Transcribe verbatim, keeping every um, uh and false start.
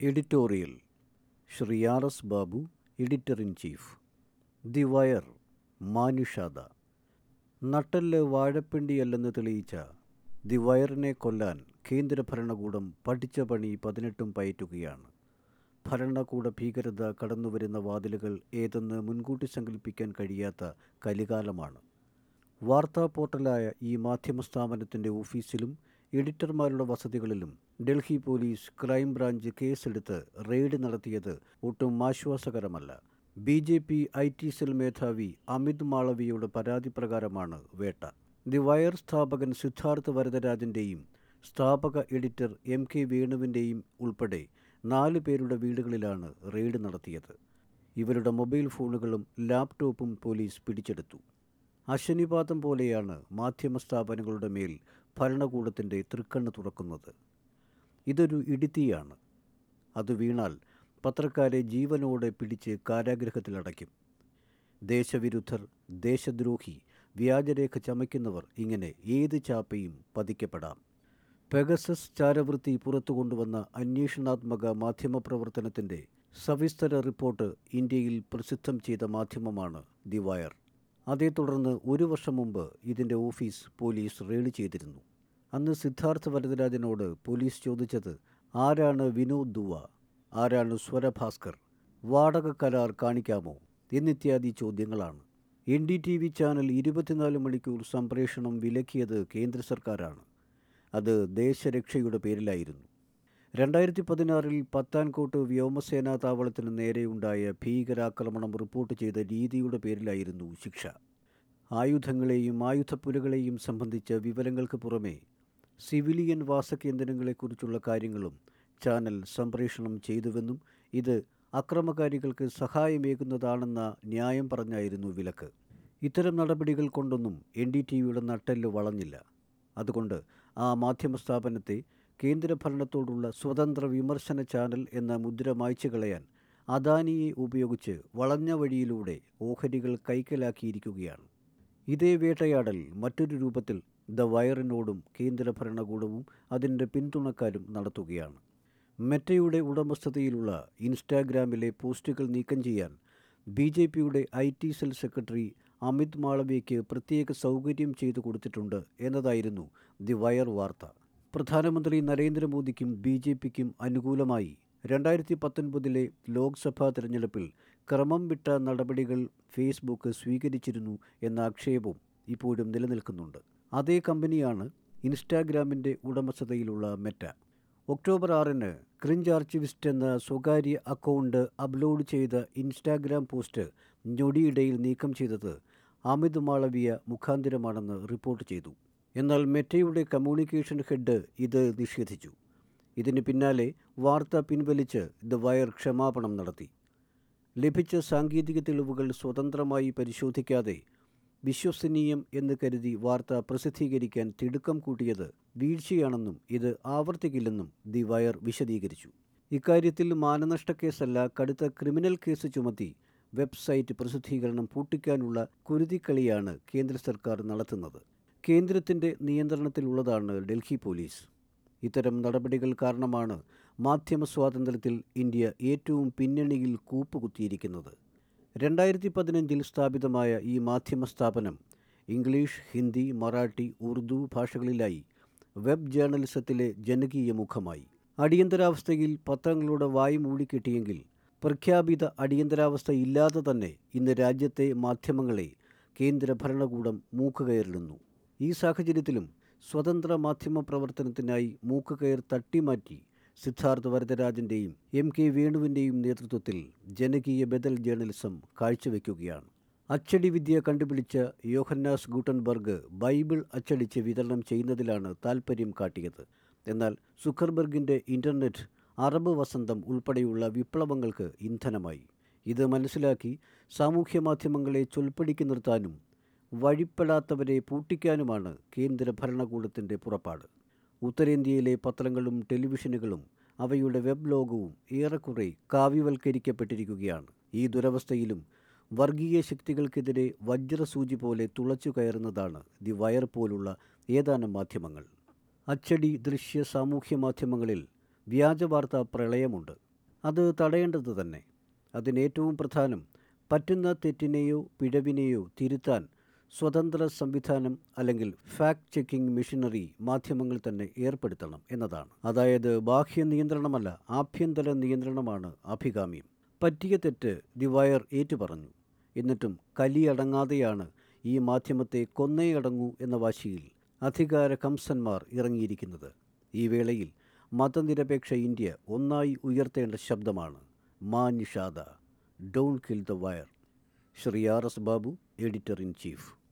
Editorial Shri R S Babu, editor in chief. The Wire, മാനുഷാദ. നട്ടെല്ല് വാഴപ്പിണ്ടിയല്ലെന്ന് തെളിയിച്ച ദി വയറിനെ കൊല്ലാൻ കേന്ദ്ര ഭരണകൂടം പഠിച്ച പണി പതിനെട്ടും പയറ്റുകയാണ്. ഭരണകൂട ഭീകരത കടന്നുവരുന്ന വാതിലുകൾ ഏതെന്ന് മുൻകൂട്ടി സങ്കല്പിക്കാൻ കഴിയാത്ത കലികാലമാണ്. വാർത്താ പോർട്ടലായ ഈ മാധ്യമസ്ഥാപനത്തിൻ്റെ ഓഫീസിലും എഡിറ്റർമാരുടെ വസതികളിലും ഡൽഹി പോലീസ് ക്രൈംബ്രാഞ്ച് കേസെടുത്ത് റെയ്ഡ് നടത്തിയത് ഒട്ടും ആശ്വാസകരമല്ല. B J P I T cell മേധാവി അമിത് മാളവിയുടെ പരാതി പ്രകാരമാണ് വേട്ട. ദി വയർ സ്ഥാപകൻ സിദ്ധാർത്ഥ് വരദരാജൻ്റെയും സ്ഥാപക എഡിറ്റർ എം കെ വേണുവിൻ്റെയും ഉൾപ്പെടെ നാല് പേരുടെ വീടുകളിലാണ് റെയ്ഡ് നടത്തിയത്. ഇവരുടെ മൊബൈൽ ഫോണുകളും ലാപ്ടോപ്പും പോലീസ് പിടിച്ചെടുത്തു. അശനിപാതം പോലെയാണ് മാധ്യമ സ്ഥാപനങ്ങളുടെ മേൽ ഭരണകൂടത്തിൻ്റെ തൃക്കണ്ണ് തുറക്കുന്നത്. ഇതൊരു ഇടിത്തീയാണ്. അത് വീണാൽ പത്രക്കാരെ ജീവനോടെ പിടിച്ച് കാരാഗൃഹത്തിലടയ്ക്കും. ദേശവിരുദ്ധർ, ദേശദ്രോഹി, വ്യാജരേഖ ചമയ്ക്കുന്നവർ, ഇങ്ങനെ ഏത് ചാപ്പയും പതിക്കപ്പെടാം. പെഗസസ് ചാരവൃത്തി പുറത്തു കൊണ്ടുവന്ന അന്വേഷണാത്മക മാധ്യമപ്രവർത്തനത്തിൻ്റെ സവിസ്തര റിപ്പോർട്ട് ഇന്ത്യയിൽ പ്രസിദ്ധം ചെയ്ത മാധ്യമമാണ് ദി വയർ. അതേ തുടർന്ന് ഒരു വർഷം മുമ്പ് ഇതിൻ്റെ ഓഫീസ് പോലീസ് റെയ്ഡ് ചെയ്തിരുന്നു. അന്ന് സിദ്ധാർത്ഥ് വരദരാജനോട് പോലീസ് ചോദിച്ചത് ആരാണ് വിനോദ് ദുവ, ആരാണ് സ്വരഭാസ്കർ, വാടക കരാർ കാണിക്കാമോ എന്നിത്യാദി ചോദ്യങ്ങളാണ്. N D T V channel ഇരുപത്തിനാല് മണിക്കൂർ സംപ്രേഷണം വിലക്കിയത് കേന്ദ്ര സർക്കാരാണ്. അത് ദേശരക്ഷയുടെ പേരിലായിരുന്നു. രണ്ടായിരത്തി പതിനാറിൽ പത്താൻകോട്ട് വ്യോമസേനാ താവളത്തിന് നേരെയുണ്ടായ ഭീകരാക്രമണം റിപ്പോർട്ട് ചെയ്ത രീതിയുടെ പേരിലായിരുന്നു ശിക്ഷ. ആയുധങ്ങളെയും ആയുധപ്പുരകളെയും സംബന്ധിച്ച വിവരങ്ങൾക്ക് പുറമെ സിവിലിയൻ വാസകേന്ദ്രങ്ങളെക്കുറിച്ചുള്ള കാര്യങ്ങളും ചാനൽ സംപ്രേഷണം ചെയ്തുവെന്നും ഇത് അക്രമകാരികൾക്ക് സഹായമേകുന്നതാണെന്ന ന്യായം പറഞ്ഞായിരുന്നു വിലക്ക്. ഇത്തരം നടപടികൾ കൊണ്ടൊന്നും എൻ ഡി ടി വിയുടെ നട്ടെല്ല് വളഞ്ഞില്ല. അതുകൊണ്ട് ആ മാധ്യമസ്ഥാപനത്തെ കേന്ദ്രഭരണത്തോടുള്ള സ്വതന്ത്ര വിമർശന ചാനൽ എന്ന മുദ്ര മായ്ച്ചു കളയാൻ അദാനിയെ ഉപയോഗിച്ച് വളഞ്ഞ വഴിയിലൂടെ ഓഹരികൾ കൈക്കലാക്കിയിരിക്കുകയാണ്. ഇതേ വേട്ടയാടൽ മറ്റൊരു രൂപത്തിൽ ദ വയറിനോടും കേന്ദ്ര ഭരണകൂടവും അതിൻ്റെ പിന്തുണക്കാരും നടത്തുകയാണ്. മെറ്റയുടെ ഉടമസ്ഥതയിലുള്ള ഇൻസ്റ്റാഗ്രാമിലെ പോസ്റ്റുകൾ നീക്കം ചെയ്യാൻ ബി ജെ പിയുടെ I T cell secretary Amit മാളവ്യയ്ക്ക് പ്രത്യേക സൗകര്യം ചെയ്തു കൊടുത്തിട്ടുണ്ട് എന്നതായിരുന്നു ദി വയർ വാർത്ത. പ്രധാനമന്ത്രി നരേന്ദ്രമോദിക്കും ബി ജെ പിക്കും അനുകൂലമായി രണ്ടായിരത്തി പത്തൊൻപതിലെ ലോക്സഭാ തിരഞ്ഞെടുപ്പിൽ ക്രമം വിട്ട നടപടികൾ ഫേസ്ബുക്ക് സ്വീകരിച്ചിരുന്നു എന്ന ആക്ഷേപവും ഇപ്പോഴും നിലനിൽക്കുന്നുണ്ട്. അതേ കമ്പനിയാണ് ഇൻസ്റ്റാഗ്രാമിൻ്റെ ഉടമസ്ഥതയിലുള്ള മെറ്റ. ഒക്ടോബർ ആറിന് ക്രിഞ്ച് ആർച്ചിവിസ്റ്റ് എന്ന സ്വകാര്യ അക്കൗണ്ട് അപ്ലോഡ് ചെയ്ത ഇൻസ്റ്റാഗ്രാം പോസ്റ്റ് ഞൊടിയിടയിൽ നീക്കം ചെയ്തത് അമിത് മാളവിയ മുഖാന്തിരമാണെന്ന് റിപ്പോർട്ട് ചെയ്തു. എന്നാൽ മെറ്റയുടെ കമ്മ്യൂണിക്കേഷൻ ഹെഡ് ഇത് നിഷേധിച്ചു. ഇതിന് പിന്നാലെ വാർത്ത പിൻവലിച്ച് ദ വയർ ക്ഷമാപണം നടത്തി. ലഭിച്ച സാങ്കേതിക തെളിവുകൾ സ്വതന്ത്രമായി പരിശോധിക്കാതെ വിശ്വസനീയം എന്ന് കരുതി വാർത്ത പ്രസിദ്ധീകരിക്കാൻ തിടുക്കം കൂട്ടിയത് വീഴ്ചയാണെന്നും ഇത് ആവർത്തിക്കില്ലെന്നും ദി വയർ വിശദീകരിച്ചു. ഇക്കാര്യത്തിൽ മാനനഷ്ടക്കേസല്ല, കടുത്ത ക്രിമിനൽ കേസ് ചുമത്തി വെബ്സൈറ്റ് പ്രസിദ്ധീകരണം പൂട്ടിക്കാനുള്ള കുരുതിക്കളിയാണ് കേന്ദ്ര സർക്കാർ നടത്തുന്നത്. കേന്ദ്രത്തിൻ്റെ നിയന്ത്രണത്തിലുള്ളതാണ് ഡൽഹി പോലീസ്. ഇത്തരം നടപടികൾ കാരണമാണ് മാധ്യമ സ്വാതന്ത്ര്യത്തിൽ ഇന്ത്യ ഏറ്റവും പിന്നണിയിൽ കൂപ്പുകുത്തിയിരിക്കുന്നത്. രണ്ടായിരത്തി പതിനഞ്ചിൽ സ്ഥാപിതമായ ഈ മാധ്യമ സ്ഥാപനം ഇംഗ്ലീഷ്, ഹിന്ദി, മറാഠി, ഉറുദു ഭാഷകളിലായി വെബ് ജേർണലിസത്തിലെ ജനകീയ മുഖമായി. അടിയന്തരാവസ്ഥയിൽ പത്രങ്ങളുടെ വായ് മൂടിക്കെട്ടിയെങ്കിൽ പ്രഖ്യാപിത അടിയന്തരാവസ്ഥ ഇല്ലാതെ തന്നെ ഇന്ന് രാജ്യത്തെ മാധ്യമങ്ങളെ കേന്ദ്ര ഭരണകൂടം മൂക്കുകയറിടുന്നു. ഈ സാഹചര്യത്തിലും സ്വതന്ത്ര മാധ്യമ പ്രവർത്തനത്തിനായി മൂക്കുകയർ തട്ടിമാറ്റി സിദ്ധാർത്ഥ് വരദരാജൻ്റെയും എം കെ വേണുവിൻ്റെയും നേതൃത്വത്തിൽ ജനകീയ ബദൽ ജേർണലിസം കാഴ്ചവെക്കുകയാണ്. അച്ചടി വിദ്യ കണ്ടുപിടിച്ച യോഹന്നാസ് ഗൂട്ടൻബർഗ് ബൈബിൾ അച്ചടിച്ച് വിതരണം ചെയ്യുന്നതിലാണ് താൽപ്പര്യം കാട്ടിയത്. എന്നാൽ സുക്കർബർഗിൻ്റെ ഇൻ്റർനെറ്റ് അറബ് വസന്തം ഉൾപ്പെടെയുള്ള വിപ്ലവങ്ങൾക്ക് ഇന്ധനമായി. ഇത് മനസ്സിലാക്കി സാമൂഹ്യ മാധ്യമങ്ങളെ ചൊൽപ്പടിക്ക് നിർത്താനും വഴിപ്പെടാത്തവരെ പൂട്ടിക്കാനുമാണ് കേന്ദ്ര ഭരണകൂടത്തിൻ്റെ പുറപ്പാട്. ഉത്തരേന്ത്യയിലെ പത്രങ്ങളും ടെലിവിഷനുകളും അവയുടെ വെബ് ലോകവും ഏറെക്കുറെ കാവ്യവൽക്കരിക്കപ്പെട്ടിരിക്കുകയാണ്. ഈ ദുരവസ്ഥയിലും വർഗീയ ശക്തികൾക്കെതിരെ വജ്രസൂചി പോലെ തുളച്ചു കയറുന്നതാണ് ദി വയർ പോലുള്ള ഏതാനും മാധ്യമങ്ങൾ. അച്ചടി, ദൃശ്യ, സാമൂഹ്യ മാധ്യമങ്ങളിൽ വ്യാജവാർത്താ പ്രളയമുണ്ട്. അത് തടയേണ്ടത് തന്നെ. അതിനേറ്റവും പ്രധാനം പറ്റുന്ന തെറ്റിനെയോ പിഴവിനെയോ തിരുത്താൻ സ്വതന്ത്ര സംവിധാനം അല്ലെങ്കിൽ ഫാക്ട് ചെക്കിംഗ് മെഷീനറി മാധ്യമങ്ങൾ തന്നെ ഏർപ്പെടുത്തണം എന്നതാണ്. അതായത് ബാഹ്യ നിയന്ത്രണമല്ല, ആഭ്യന്തര നിയന്ത്രണമാണ് അഭികാമ്യം. പറ്റിയ തെറ്റ് ദി വയർ ഏറ്റുപറഞ്ഞു. എന്നിട്ടും കലിയടങ്ങാതെയാണ് ഈ മാധ്യമത്തെ കൊന്നേയടങ്ങൂ എന്ന വാശിയിൽ അധികാര കംസന്മാർ ഇറങ്ങിയിരിക്കുന്നത്. ഈ വേളയിൽ മതനിരപേക്ഷ ഇന്ത്യ ഒന്നായി ഉയർത്തേണ്ട ശബ്ദമാണ് മാ നിഷാദ, don't kill The Wire. Shri R S Babu, editor in chief.